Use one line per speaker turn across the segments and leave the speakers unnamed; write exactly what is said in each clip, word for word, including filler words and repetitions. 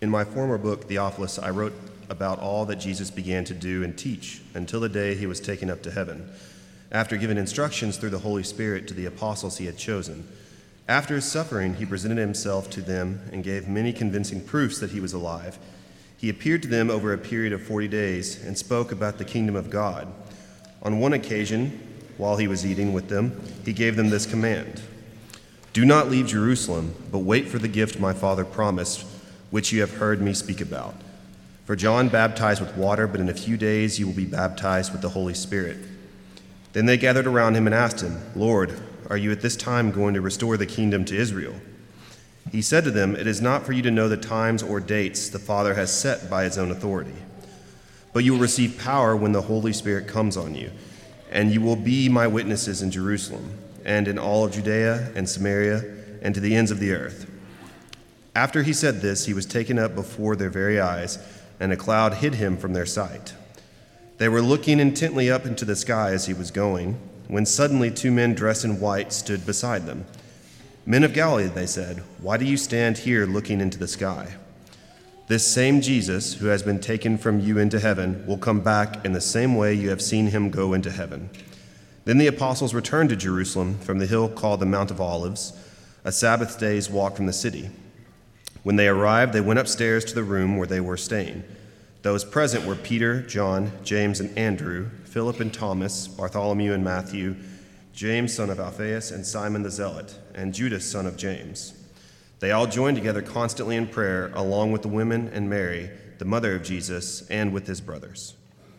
In my former book, Theophilus, I wrote about all that Jesus began to do and teach until the day he was taken up to heaven, after giving instructions through the Holy Spirit to the apostles he had chosen. After his suffering, he presented himself to them and gave many convincing proofs that he was alive. He appeared to them over a period of forty days and spoke about the kingdom of God. On one occasion, while he was eating with them, he gave them this command: "Do not leave Jerusalem, but wait for the gift my Father promised, which you have heard me speak about. For John baptized with water, but in a few days you will be baptized with the Holy Spirit." Then they gathered around him and asked him, "Lord, are you at this time going to restore the kingdom to Israel?" He said to them, "It is not for you to know the times or dates the Father has set by his own authority. But you will receive power when the Holy Spirit comes on you, and you will be my witnesses in Jerusalem, and in all of Judea and Samaria, and to the ends of the earth." After he said this, he was taken up before their very eyes, and a cloud hid him from their sight. They were looking intently up into the sky as he was going, when suddenly two men dressed in white stood beside them. "Men of Galilee," they said, "why do you stand here looking into the sky? This same Jesus, who has been taken from you into heaven, will come back in the same way you have seen him go into heaven." Then the apostles returned to Jerusalem from the hill called the Mount of Olives, a Sabbath day's walk from the city. When they arrived, they went upstairs to the room where they were staying. Those present were Peter, John, James, and Andrew, Philip and Thomas, Bartholomew and Matthew, James, son of Alphaeus, and Simon the Zealot, and Judas, son of James. They all joined together constantly in prayer, along with the women and Mary, the mother of Jesus, and with his brothers.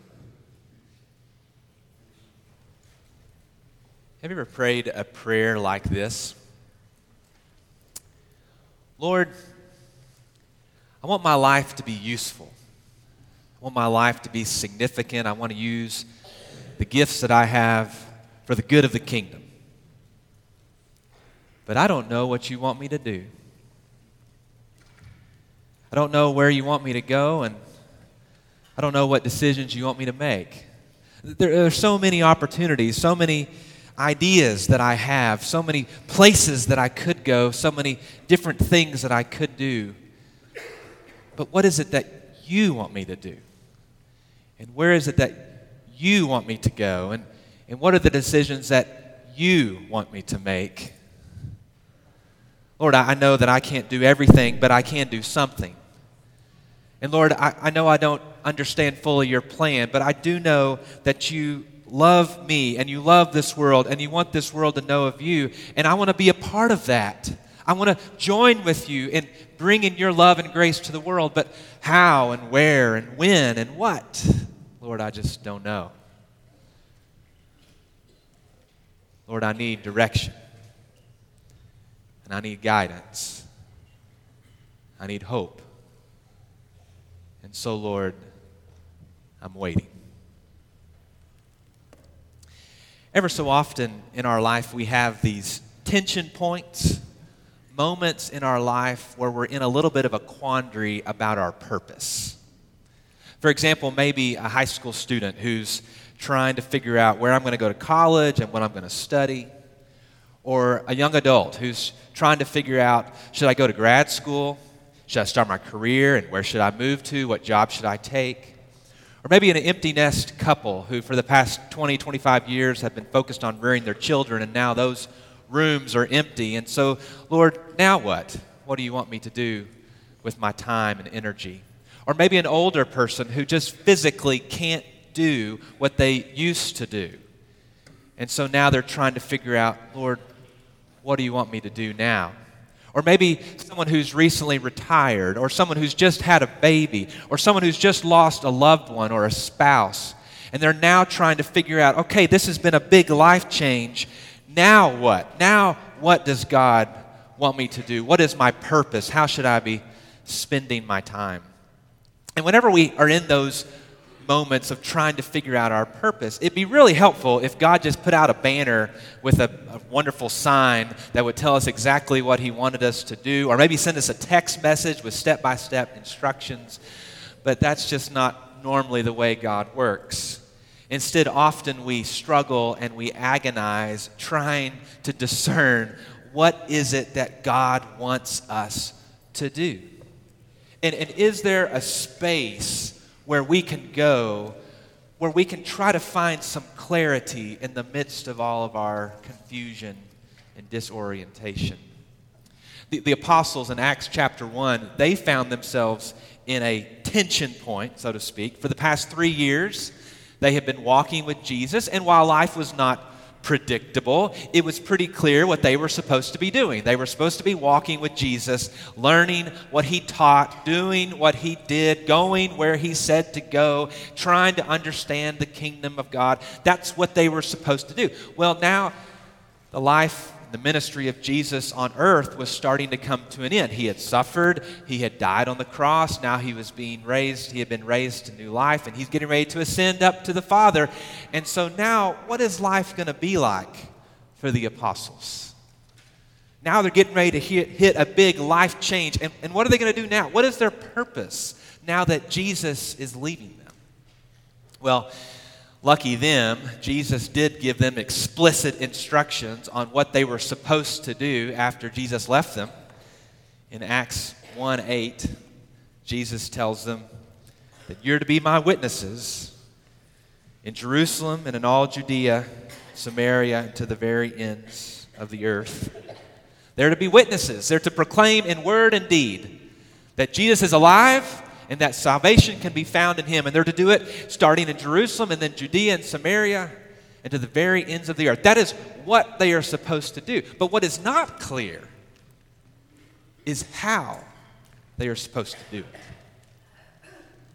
Have you ever prayed a prayer like this? Lord, I want my life to be useful. I want my life to be significant. I want to use the gifts that I have for the good of the kingdom. But I don't know what you want me to do. I don't know where you want me to go, and I don't know what decisions you want me to make. There are so many opportunities, so many ideas that I have, so many places that I could go, so many different things that I could do. But what is it that you want me to do? And where is it that you want me to go? And, and what are the decisions that you want me to make? Lord, I, I know that I can't do everything, but I can do something. And Lord, I, I know I don't understand fully your plan, but I do know that you love me and you love this world and you want this world to know of you. And I want to be a part of that. I want to join with you in bringing your love and grace to the world, but how and where and when and what? Lord, I just don't know. Lord, I need direction, and I need guidance. I need hope. And so, Lord, I'm waiting. Ever so often in our life, we have these tension points, moments in our life where we're in a little bit of a quandary about our purpose. For example, maybe a high school student who's trying to figure out where I'm going to go to college and what I'm going to study. Or a young adult who's trying to figure out, should I go to grad school? Should I start my career? And where should I move to? What job should I take? Or maybe an empty nest couple who for the past twenty, twenty-five years have been focused on rearing their children, and now those rooms are empty. And so, Lord, now what? What do you want me to do with my time and energy? Or maybe an older person who just physically can't do what they used to do. And so now they're trying to figure out, Lord, what do you want me to do now? Or maybe someone who's recently retired, or someone who's just had a baby, or someone who's just lost a loved one or a spouse. And they're now trying to figure out, okay, this has been a big life change. Now what? Now what does God want me to do? What is my purpose? How should I be spending my time? And whenever we are in those moments of trying to figure out our purpose, it'd be really helpful if God just put out a banner with a, a wonderful sign that would tell us exactly what he wanted us to do, or maybe send us a text message with step-by-step instructions. But that's just not normally the way God works. Instead, often we struggle and we agonize trying to discern what is it that God wants us to do. And, and is there a space where we can go, where we can try to find some clarity in the midst of all of our confusion and disorientation? The, the apostles in Acts chapter one, they found themselves in a tension point, so to speak. For the past three years, they had been walking with Jesus, and while life was not predictable, it was pretty clear what they were supposed to be doing. They were supposed to be walking with Jesus, learning what he taught, doing what he did, going where he said to go, trying to understand the kingdom of God. That's what they were supposed to do. Well, now the life, the ministry of Jesus on earth was starting to come to an end. He had suffered, he had died on the cross, now he was being raised, he had been raised to new life, and he's getting ready to ascend up to the Father. And so now, what is life going to be like for the apostles? Now they're getting ready to hit, hit a big life change. And, and what are they going to do now? What is their purpose now that Jesus is leaving them? Well, lucky them, Jesus did give them explicit instructions on what they were supposed to do after Jesus left them. In Acts one eight, Jesus tells them that you're to be my witnesses in Jerusalem and in all Judea, Samaria, and to the very ends of the earth. They're to be witnesses. They're to proclaim in word and deed that Jesus is alive and that salvation can be found in him. And they're to do it starting in Jerusalem and then Judea and Samaria and to the very ends of the earth. That is what they are supposed to do. But what is not clear is how they are supposed to do it.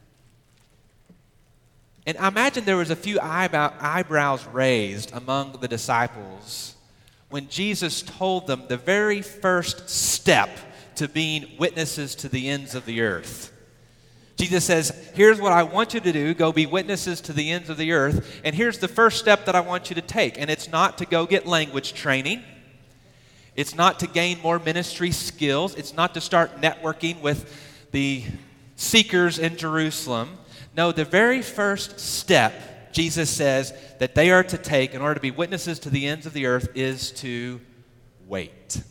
And I imagine there was a few eyebrow, eyebrows raised among the disciples when Jesus told them the very first step to being witnesses to the ends of the earth. Jesus says, here's what I want you to do. Go be witnesses to the ends of the earth. And here's the first step that I want you to take. And it's not to go get language training. It's not to gain more ministry skills. It's not to start networking with the seekers in Jerusalem. No, the very first step, Jesus says, that they are to take in order to be witnesses to the ends of the earth is to wait.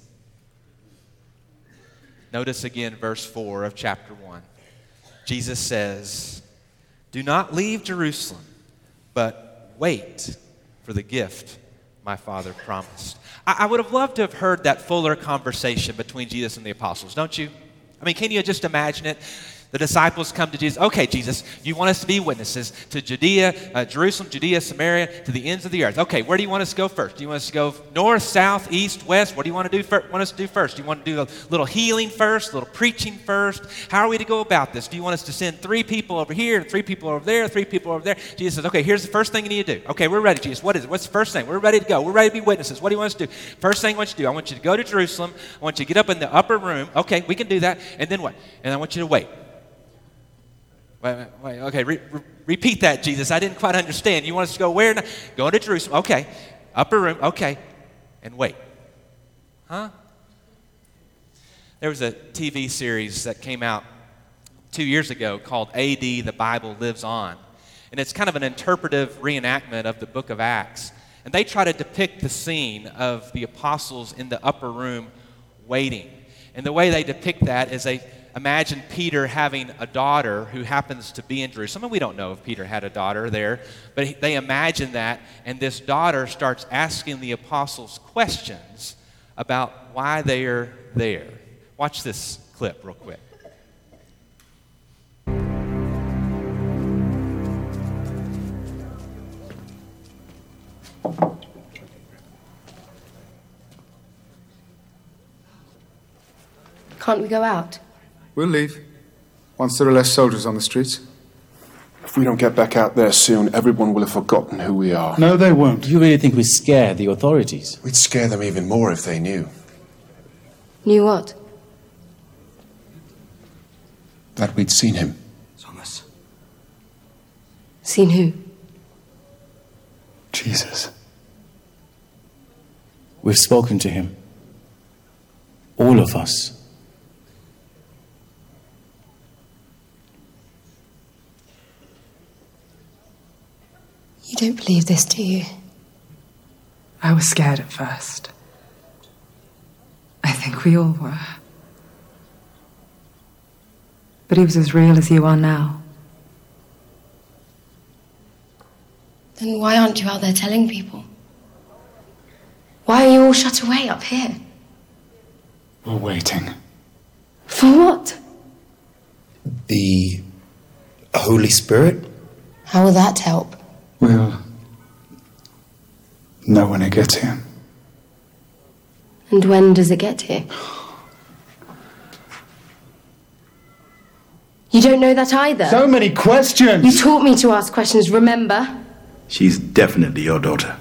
Notice again verse four of chapter one. Jesus says, do not leave Jerusalem, but wait for the gift my Father promised. I, I would have loved to have heard that fuller conversation between Jesus and the apostles, don't you? I mean, can you just imagine it? The disciples come to Jesus. Okay, Jesus, you want us to be witnesses to Judea, uh, Jerusalem, Judea, Samaria, to the ends of the earth. Okay, where do you want us to go first? Do you want us to go north, south, east, west? What do you want to do? Fir- want us to do first? Do you want to do a little healing first, a little preaching first? How are we to go about this? Do you want us to send three people over here, and three people over there, three people over there? Jesus says, okay, here's the first thing you need to do. Okay, we're ready, Jesus. What is it? What's the first thing? We're ready to go. We're ready to be witnesses. What do you want us to do? First thing I want you to do, I want you to go to Jerusalem. I want you to get up in the upper room. Okay, we can do that. And then what? And I want you to wait. Wait, wait, wait, okay, re- re- repeat that, Jesus. I didn't quite understand. You want us to go where now? Go to Jerusalem. Okay. Upper room. Okay. And wait. Huh? There was a T V series that came out two years ago called A D, The Bible Lives On. And it's kind of an interpretive reenactment of the book of Acts. And they try to depict the scene of the apostles in the upper room waiting. And the way they depict that is they imagine Peter having a daughter who happens to be in Jerusalem. And we don't know if Peter had a daughter there, but they imagine that, and this daughter starts asking the apostles questions about why they are there. Watch this clip real quick.
Can't we go out?
We'll leave, once there are less soldiers on the streets.
If we don't get back out there soon, everyone will have forgotten who we are.
No, they won't.
Do you really think we scare the authorities?
We'd scare them even more if they knew.
Knew what?
That we'd seen him.
Thomas.
Seen who?
Jesus.
We've spoken to him. All of us.
You don't believe this, do you?
I was scared at first. I think we all were. But he was as real as you are now.
Then why aren't you out there telling people? Why are you all shut away up here?
We're waiting.
For what?
The Holy Spirit?
How will that help?
We'll know when it gets here.
And when does it get here? You don't know that either.
So many questions!
You taught me to ask questions, remember?
She's definitely your daughter.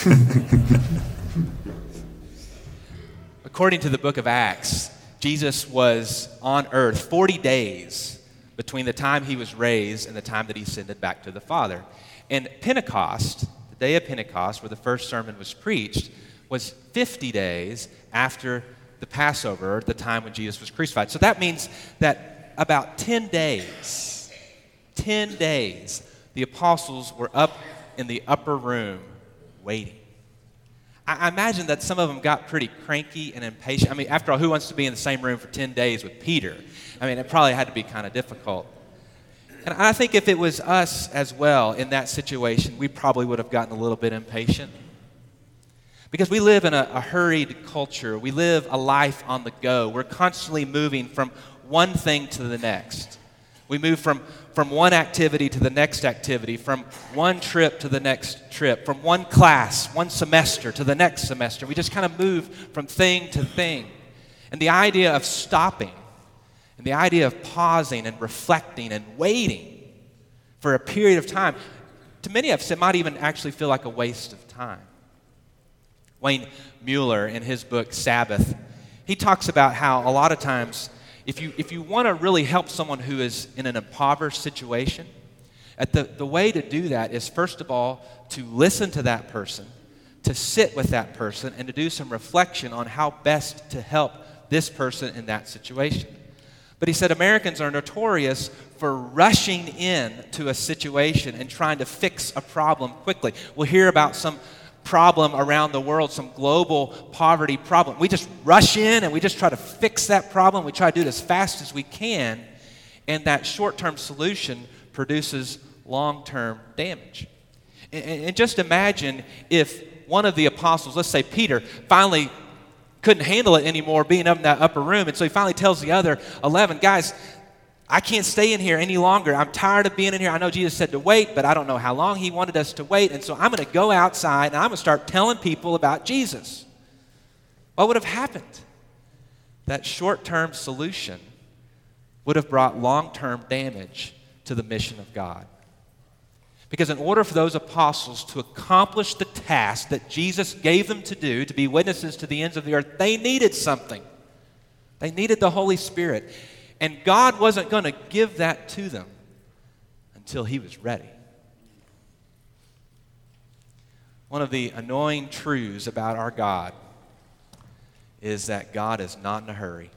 According to the book of Acts, Jesus was on earth forty days between the time he was raised and the time that he ascended back to the Father. And Pentecost, the day of Pentecost, where the first sermon was preached, was fifty days after the Passover, the time when Jesus was crucified. So that means that about ten days, ten days, the apostles were up in the upper room waiting. I, I imagine that some of them got pretty cranky and impatient. I mean, after all, who wants to be in the same room for ten days with Peter? I mean, it probably had to be kind of difficult. And I think if it was us as well in that situation, we probably would have gotten a little bit impatient. Because we live in a, a hurried culture. We live a life on the go. We're constantly moving from one thing to the next. We move from, from one activity to the next activity, from one trip to the next trip, from one class, one semester to the next semester. We just kind of move from thing to thing. And the idea of stopping, and the idea of pausing and reflecting and waiting for a period of time, to many of us, it might even actually feel like a waste of time. Wayne Mueller, in his book Sabbath, he talks about how a lot of times, if you if you want to really help someone who is in an impoverished situation, at the, the way to do that is, first of all, to listen to that person, to sit with that person, and to do some reflection on how best to help this person in that situation. But he said Americans are notorious for rushing in to a situation and trying to fix a problem quickly. We'll hear about some problem around the world, some global poverty problem. We just rush in and we just try to fix that problem. We try to do it as fast as we can, and that short-term solution produces long-term damage. And, and just imagine if one of the apostles, let's say Peter, finally couldn't handle it anymore being up in that upper room, and so he finally tells the other eleven, guys, I can't stay in here any longer. I'm tired of being in here. I know Jesus said to wait, but I don't know how long he wanted us to wait. And so I'm going to go outside and I'm going to start telling people about Jesus. What would have happened? That short-term solution would have brought long-term damage to the mission of God. Because in order for those apostles to accomplish the task that Jesus gave them to do, to be witnesses to the ends of the earth, they needed something. They needed the Holy Spirit. And God wasn't going to give that to them until he was ready. One of the annoying truths about our God is that God is not in a hurry.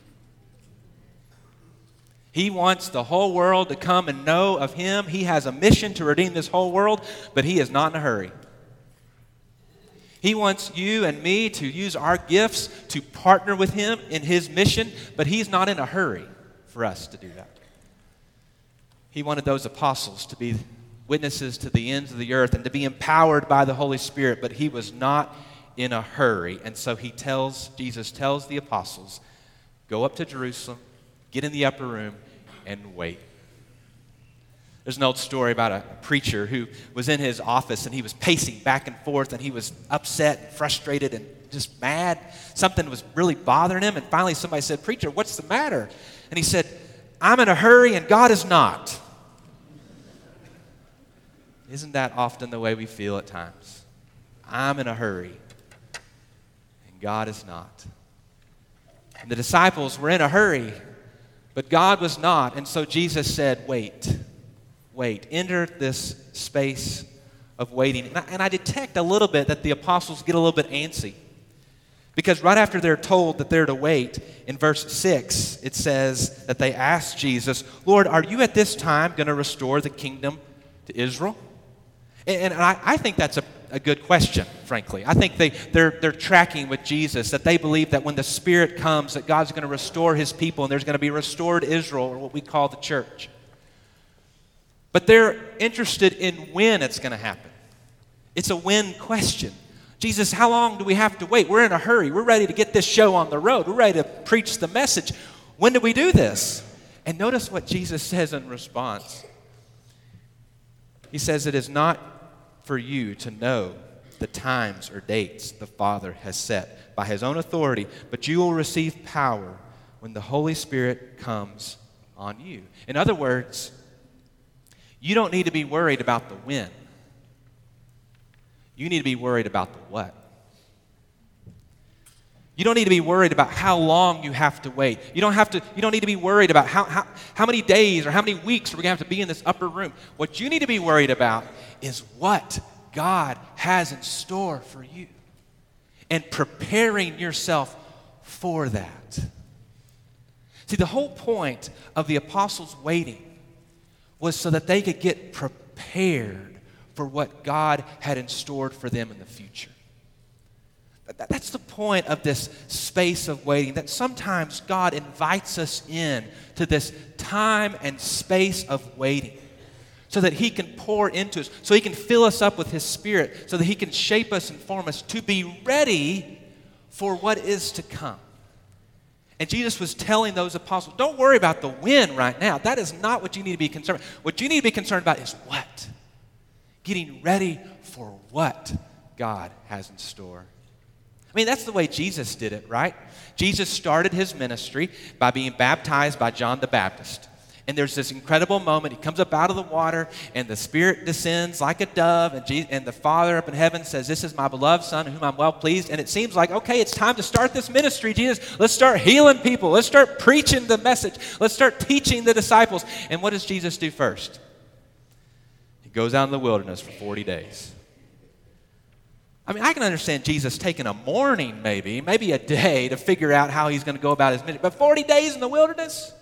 He wants the whole world to come and know of him. He has a mission to redeem this whole world, but he is not in a hurry. He wants you and me to use our gifts to partner with him in his mission, but he's not in a hurry for us to do that. He wanted those apostles to be witnesses to the ends of the earth and to be empowered by the Holy Spirit, but he was not in a hurry. And so he tells, Jesus tells the apostles, go up to Jerusalem, get in the upper room, and wait. There's an old story about a preacher who was in his office and he was pacing back and forth and he was upset and frustrated and just mad. Something was really bothering him, and finally somebody said, "Preacher, what's the matter?" And he said, "I'm in a hurry and God is not." Isn't that often the way we feel at times? I'm in a hurry and God is not. And the disciples were in a hurry, but God was not. And so Jesus said, wait. Wait, enter this space of waiting. And I, and I detect a little bit that the apostles get a little bit antsy. Because right after they're told that they're to wait, in verse six, it says that they asked Jesus, "Lord, are you at this time going to restore the kingdom to Israel?" And, and I, I think that's a a good question, frankly. I think they, they're, they're tracking with Jesus, that they believe that when the Spirit comes, that God's going to restore his people and there's going to be restored Israel, or what we call the church. But they're interested in when it's going to happen. It's a when question. Jesus, how long do we have to wait? We're in a hurry. We're ready to get this show on the road. We're ready to preach the message. When do we do this? And notice what Jesus says in response. He says, it is not for you to know the times or dates the Father has set by his own authority, but you will receive power when the Holy Spirit comes on you. In other words, you don't need to be worried about the when. You need to be worried about the what. You don't need to be worried about how long you have to wait. You don't have to, you don't need to be worried about how, how, how many days or how many weeks we're going to have to be in this upper room. What you need to be worried about is what God has in store for you and preparing yourself for that. See, the whole point of the apostles waiting was so that they could get prepared for what God had in store for them in the future. That's the point of this space of waiting, that sometimes God invites us in to this time and space of waiting so that he can pour into us, so he can fill us up with his Spirit, so that he can shape us and form us to be ready for what is to come. And Jesus was telling those apostles, don't worry about the when right now. That is not what you need to be concerned about. What you need to be concerned about is what? Getting ready for what God has in store. I mean, that's the way Jesus did it, right? Jesus started his ministry by being baptized by John the Baptist. And there's this incredible moment. He comes up out of the water, and the Spirit descends like a dove, and, Jesus, and the Father up in heaven says, this is my beloved Son, in whom I'm well pleased. And it seems like, okay, it's time to start this ministry, Jesus. Let's start healing people. Let's start preaching the message. Let's start teaching the disciples. And what does Jesus do first? He goes out in the wilderness for forty days. I mean, I can understand Jesus taking a morning maybe, maybe a day to figure out how he's going to go about his ministry. But forty days in the wilderness?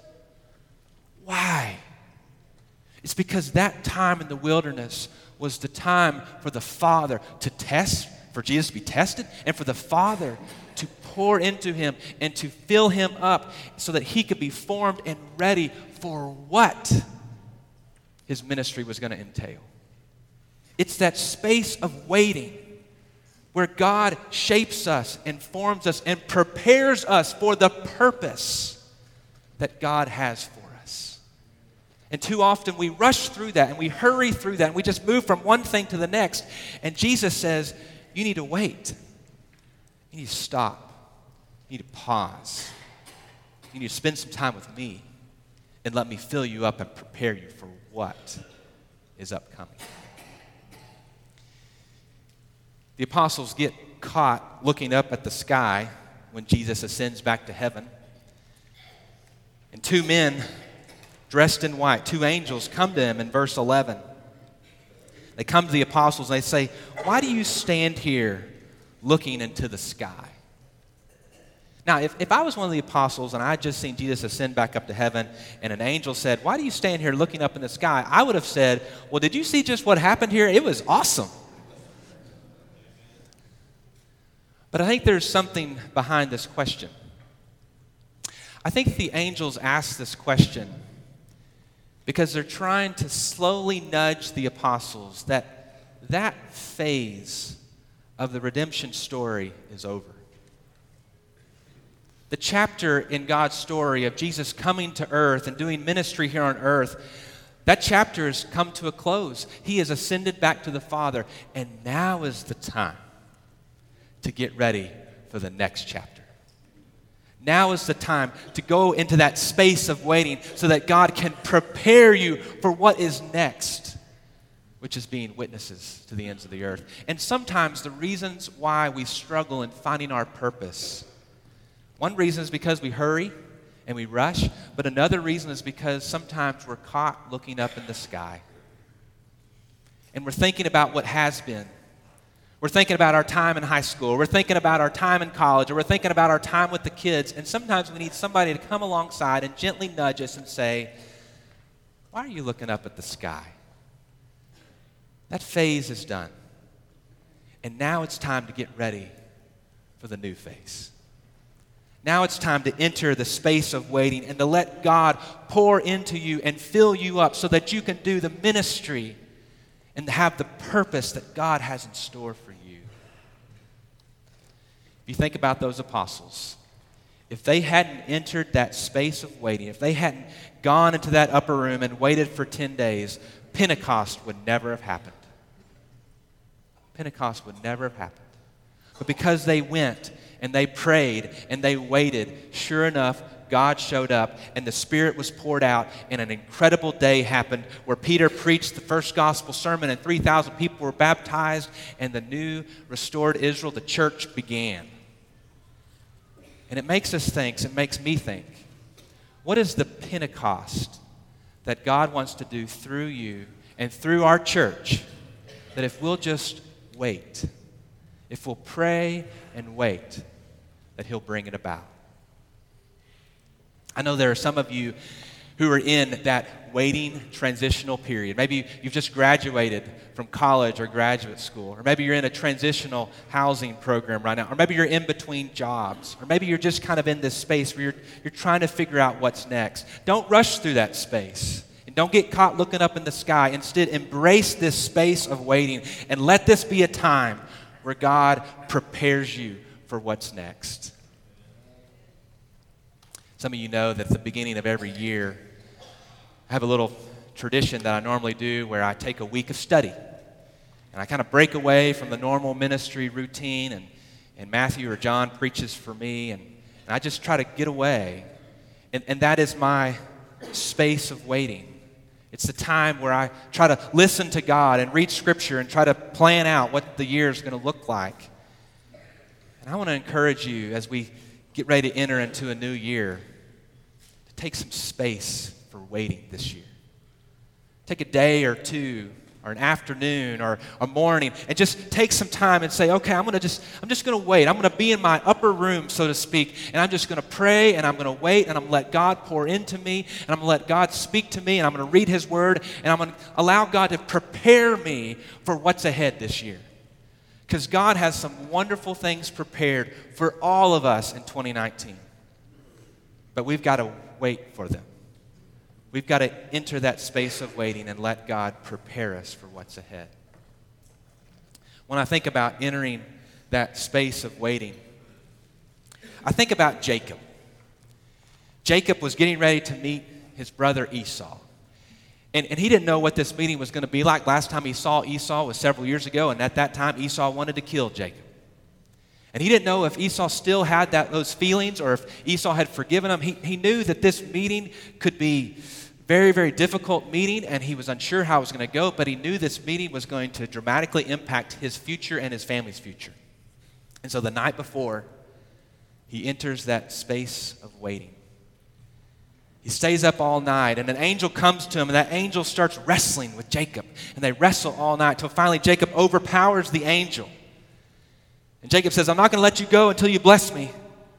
Why? It's because that time in the wilderness was the time for the Father to test, for Jesus to be tested, and for the Father to pour into him and to fill him up so that he could be formed and ready for what his ministry was going to entail. It's that space of waiting where God shapes us and forms us and prepares us for the purpose that God has for us. And too often we rush through that and we hurry through that and we just move from one thing to the next. And Jesus says, you need to wait. You need to stop. You need to pause. You need to spend some time with me and let me fill you up and prepare you for what is upcoming. The apostles get caught looking up at the sky when Jesus ascends back to heaven. And two men dressed in white, two angels, come to him in verse eleven. They come to the apostles and they say, why do you stand here looking into the sky? Now, if, if I was one of the apostles and I had just seen Jesus ascend back up to heaven and an angel said, why do you stand here looking up in the sky? I would have said, well, did you see just what happened here? It was awesome. But I think there's something behind this question. I think the angels ask this question because they're trying to slowly nudge the apostles that that phase of the redemption story is over. The chapter in God's story of Jesus coming to earth and doing ministry here on earth, that chapter has come to a close. He has ascended back to the Father, and now is the time to get ready for the next chapter. Now is the time to go into that space of waiting so that God can prepare you for what is next, which is being witnesses to the ends of the earth. And sometimes the reasons why we struggle in finding our purpose, one reason is because we hurry and we rush, but another reason is because sometimes we're caught looking up in the sky. And we're thinking about what has been. We're thinking about our time in high school. We're thinking about our time in college. Or we're thinking about our time with the kids. And sometimes we need somebody to come alongside and gently nudge us and say, why are you looking up at the sky? That phase is done. And now it's time to get ready for the new phase. Now it's time to enter the space of waiting and to let God pour into you and fill you up so that you can do the ministry and have the purpose that God has in store for you. If you think about those apostles, if they hadn't entered that space of waiting, if they hadn't gone into that upper room and waited for ten days, Pentecost would never have happened. Pentecost would never have happened. But because they went and they prayed and they waited, sure enough, God showed up and the Spirit was poured out and an incredible day happened where Peter preached the first gospel sermon and three thousand people were baptized and the new restored Israel, the church, began. And it makes us think, it makes me think, what is the Pentecost that God wants to do through you and through our church, that if we'll just wait, if we'll pray and wait, that He'll bring it about? I know there are some of you who are in that waiting transitional period. Maybe you've just graduated from college or graduate school, or maybe you're in a transitional housing program right now, or maybe you're in between jobs, or maybe you're just kind of in this space where you're, you're trying to figure out what's next. Don't rush through that space, and don't get caught looking up in the sky. Instead, embrace this space of waiting, and let this be a time where God prepares you for what's next. Some of you know that at the beginning of every year, I have a little tradition that I normally do where I take a week of study. And I kind of break away from the normal ministry routine, and, and Matthew or John preaches for me, and, and I just try to get away. And, and that is my space of waiting. It's the time where I try to listen to God and read Scripture and try to plan out what the year is going to look like. And I want to encourage you as we get ready to enter into a new year to take some space for waiting this year. Take a day or two or an afternoon or a morning and just take some time and say, okay, I'm going to just, I'm just going to wait. I'm going to be in my upper room, so to speak, and I'm just going to pray and I'm going to wait and I'm going to let God pour into me and I'm going to let God speak to me and I'm going to read His Word and I'm going to allow God to prepare me for what's ahead this year. Because God has some wonderful things prepared for all of us in twenty nineteen. But we've got to wait for them. We've got to enter that space of waiting and let God prepare us for what's ahead. When I think about entering that space of waiting, I think about Jacob. Jacob was getting ready to meet his brother Esau. And, and he didn't know what this meeting was going to be like. Last time he saw Esau was several years ago, and at that time Esau wanted to kill Jacob. And he didn't know if Esau still had that, those feelings or if Esau had forgiven him. He, he knew that this meeting could be very, very difficult meeting, and he was unsure how it was going to go, but he knew this meeting was going to dramatically impact his future and his family's future. And so the night before, he enters that space of waiting. He stays up all night, and an angel comes to him, and that angel starts wrestling with Jacob. And they wrestle all night until finally Jacob overpowers the angel. And Jacob says, I'm not going to let you go until you bless me.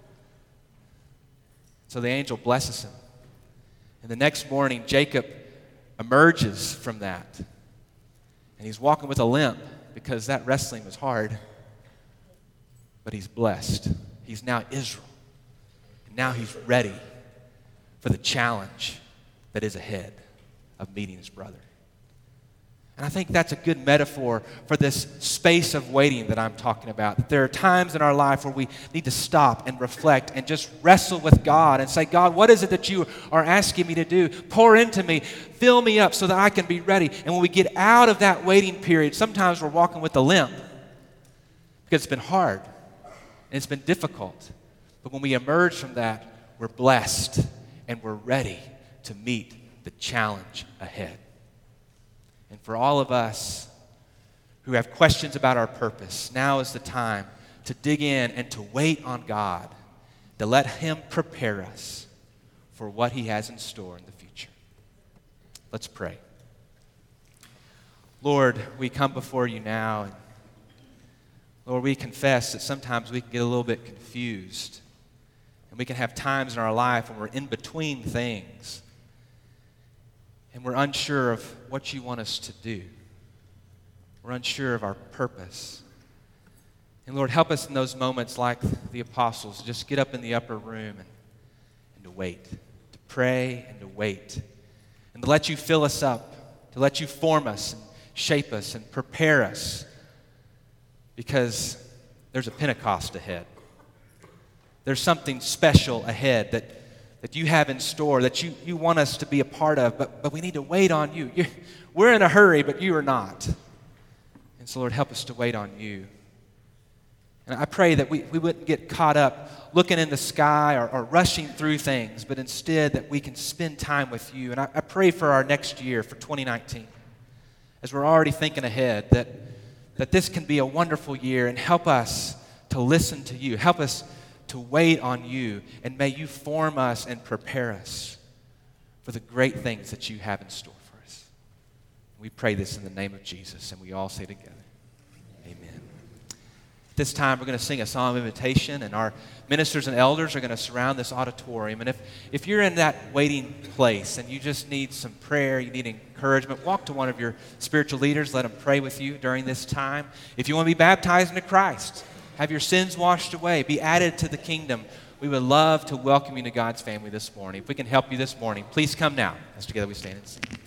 So the angel blesses him. And the next morning, Jacob emerges from that. And he's walking with a limp because that wrestling was hard. But he's blessed. He's now Israel. And now he's ready for the challenge that is ahead of meeting his brother. And I think that's a good metaphor for this space of waiting that I'm talking about. That there are times in our life where we need to stop and reflect and just wrestle with God and say, God, what is it that you are asking me to do? Pour into me, fill me up so that I can be ready. And when we get out of that waiting period, sometimes we're walking with a limp because it's been hard and it's been difficult. But when we emerge from that, we're blessed and we're ready to meet the challenge ahead. And for all of us who have questions about our purpose, now is the time to dig in and to wait on God, to let Him prepare us for what He has in store in the future. Let's pray. Lord, we come before you now, and Lord, we confess that sometimes we can get a little bit confused. And we can have times in our life when we're in between things and we're unsure of what you want us to do. We're unsure of our purpose. And Lord, help us in those moments like the apostles, just get up in the upper room and, and to wait, to pray and to wait, and to let you fill us up, to let you form us and shape us and prepare us, because there's a Pentecost ahead. There's something special ahead that, that you have in store, that you, you want us to be a part of, but, but we need to wait on you. You're, we're in a hurry, but you are not. And so, Lord, help us to wait on you. And I pray that we, we wouldn't get caught up looking in the sky or, or rushing through things, but instead that we can spend time with you. And I, I pray for our next year, for twenty nineteen, as we're already thinking ahead, that, that this can be a wonderful year, and help us to listen to you. Help us to wait on you, and may you form us and prepare us for the great things that you have in store for us. We pray this in the name of Jesus, and we all say together, amen. This time we're going to sing a song of invitation, and our ministers and elders are going to surround this auditorium. And if, if you're in that waiting place and you just need some prayer, you need encouragement, walk to one of your spiritual leaders, let them pray with you during this time. If you want to be baptized into Christ, have your sins washed away, be added to the kingdom, we would love to welcome you to God's family this morning. If we can help you this morning, please come now as together we stand and sing.